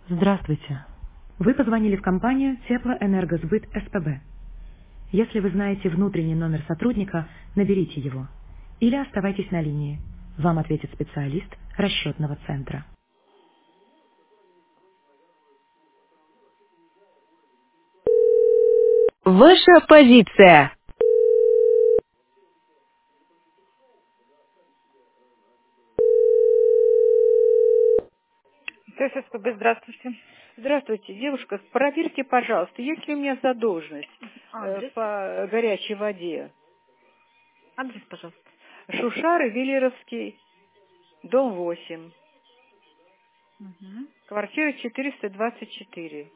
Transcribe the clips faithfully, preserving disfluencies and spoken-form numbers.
Здравствуйте. Вы позвонили в компанию Теплоэнергосбыт СПБ. Если вы знаете внутренний номер сотрудника, наберите его. Или оставайтесь на линии. Вам ответит специалист расчетного центра. Ваша позиция. ТССПБ, здравствуйте. Здравствуйте, девушка. Проверьте, пожалуйста, есть ли у меня задолженность э, Адрес? по горячей воде. Адрес, пожалуйста. Шушары, Велеровский, дом восемь, Угу. квартира четыреста двадцать четыре.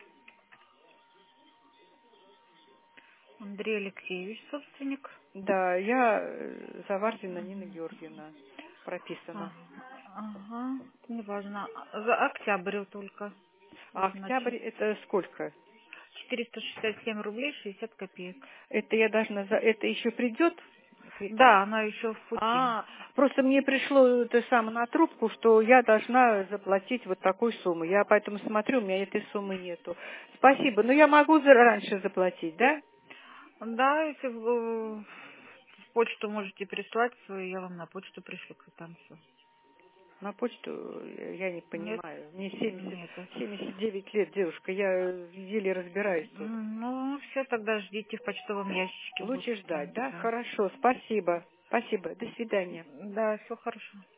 Андрей Алексеевич, собственник. Да, я э, Заварзина Нина Георгиевна прописана. А, ага, неважно. А, За октябрь только. А Значит, октябрь это сколько? четыреста шестьдесят семь рублей шестьдесят копеек. Это я должна за это еще придет? Да, она еще в пути. А, просто мне пришло это самое на трубку, что я должна заплатить вот такую сумму. Я поэтому смотрю, у меня этой суммы нету. Спасибо. Но я могу за- раньше заплатить, да? Да, если вы в почту можете прислать свою, я вам на почту пришлю квитанцию. На почту э, я не Нет? понимаю. Мне семьдесят, Нет. семьдесят девять лет, девушка. Я э, еле разбираюсь тут. М, Ну, все, тогда ждите в почтовом ящике. Будут Лучше ждать, квитанции, да? да. Хорошо, спасибо. Спасибо. До свидания. Да, все хорошо.